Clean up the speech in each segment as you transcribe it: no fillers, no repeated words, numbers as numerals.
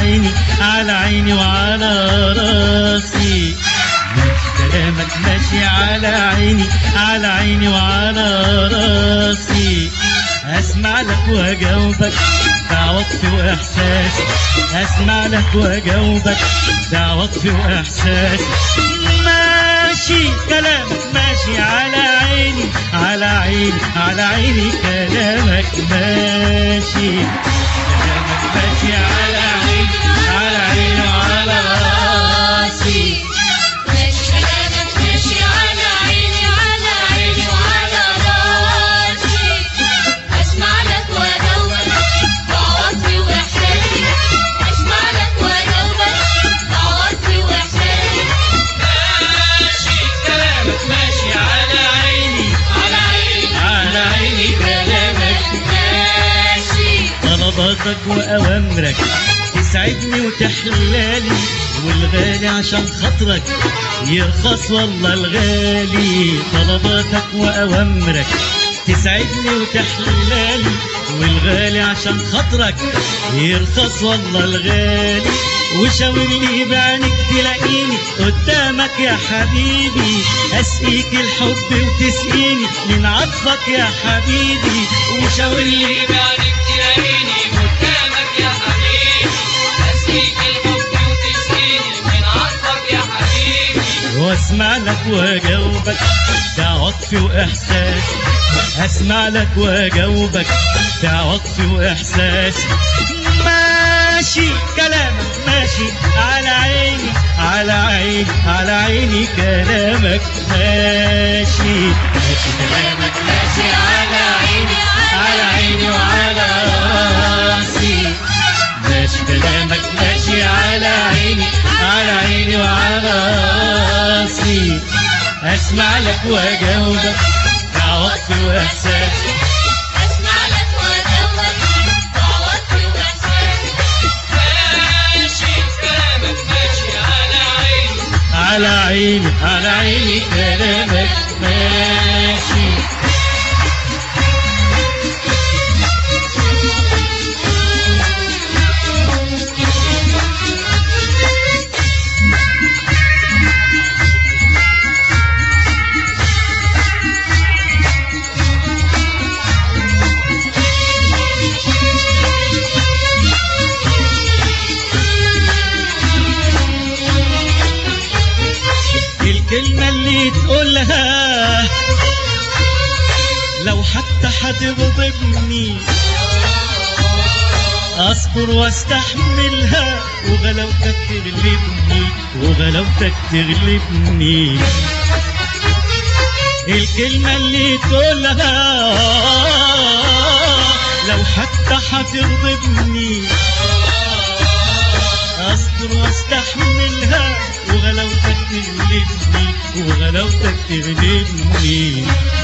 عيني على عيني وعلى راسي. كلامك ماشي على عيني على عيني وعلى راسي. اسمع لك واجاوبك ده عطفي واحساسي. اسمع لك واجاوبك ده عطفي واحساسي. ماشي كلامك ماشي على عيني على عيني على عيني. كلامك ماشي كلامك ماشي على عيني على عيني وعلى راسي. طلباتك وأوامرك تسعدني وتحلالي، والغالي عشان خاطرك يرخص والله الغالي. طلباتك وأوامرك تسعدني وتحلالي، والغالي عشان خاطرك يرخص والله الغالي. وشاور لي بعينك تلاقيني قدامك يا حبيبي، اسقيك الحب وتسقيني من عطفك يا حبيبي. وشاور لي بعينك تلاقيني قدامك يا حبيبي، اسقيك الحب وتسقيني من عطفك يا حبيبي. واسمع لك واجاوبك ده عطفي واحساسي. اسمع لك واجاوبك ده عطفي واحساسي. ماشي كلامك ماشي على عيني على عيني على عيني. كلامك ماشي ماشي كلامك ماشي على عيني على عيني وعلى راسي. ماشي كلامك ماشي على عيني على عيني وعلى راسي. اسمع لك واجاوبك ده عطفي واحساسي. على عيني على عيني. كلامك ماشي الكلمة اللي تقولها لو حتى هتغضبني اصبر واستحملها، وغلاوتك تغلبني وغلاوتك تغلبني. الكلمة اللي تقولها لو حتى هتغضبني اصبر واستحملها، وغلاوتك تغلبني وغلاوتك تغلبني.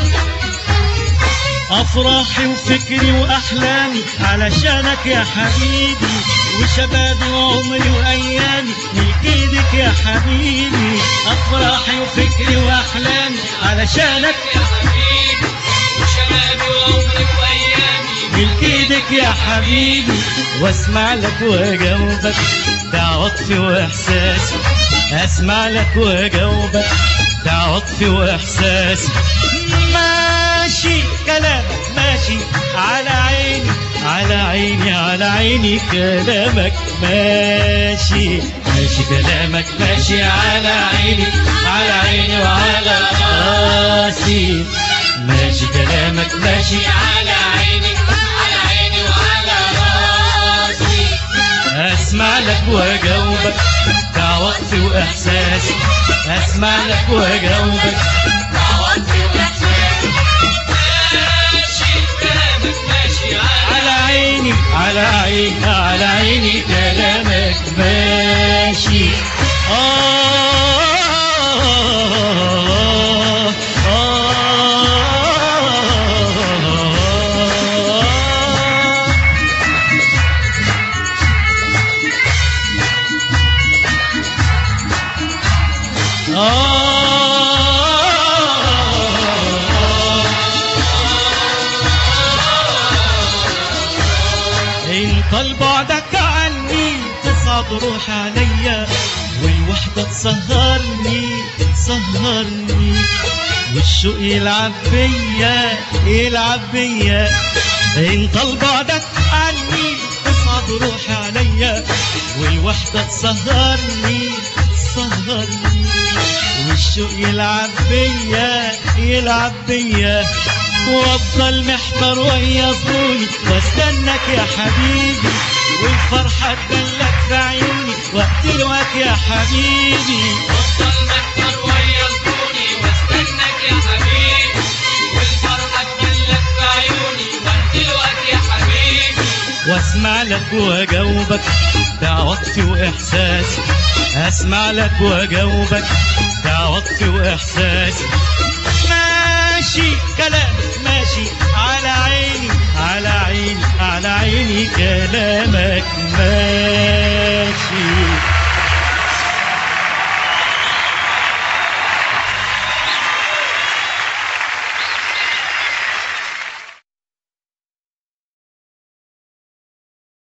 افراحي وفكري واحلامي علشانك يا حبيبي، وشبابي وعمري وايامي ملك ايدك يا حبيبي. افراحي وفكري واحلامي علشانك يا حبيبي، وشبابي وعمري وايامي ملك ايدك يا حبيبي. واسمع لك واجاوبك ده عطفي واحساسي. اسمع لك واجاوبك ده عطفي واحساسي. ماشي كلامك ماشي على عيني على عيني على عيني. كلامك ماشي ماشي كلامك ماشي على عيني على عيني وعلى راسي. ماشي كلامك ماشي على عيني على عيني وعلى راسي. اسمع لك واجاوبك ده عطفي واحساسي. اسمع لك واجاوبك ده عطفي واحساسي. ماشي كلامك ماشي على عيني على عيني على عيني. كلامك ماشي إن طال بعدك عني تصعد روح عليا والوحدة تسهرني تسهرني والشوق يلعب بيا يلعب بيا إن طال بعدك عني تصعد روح عليا والوحدة تسهرني تسهرني والشوق يلعب بيا يلعب بيا وافضل محتار ويا ظنوني واستناك يا حبيبي والفرحة تدلك في عيوني وقت الوقت يا حبيبي وافضل محتار ويا ظنوني واستناك يا حبيبي والفرحة تدلك في عيوني وقت الوقت يا حبيبي واسمع لك واجاوبك بعواطفي واحساسي اسمع لك واجاوبك بعواطفي واحساسي ماشي كلامك ماشي على عيني على عيني على عيني كلامك ماشي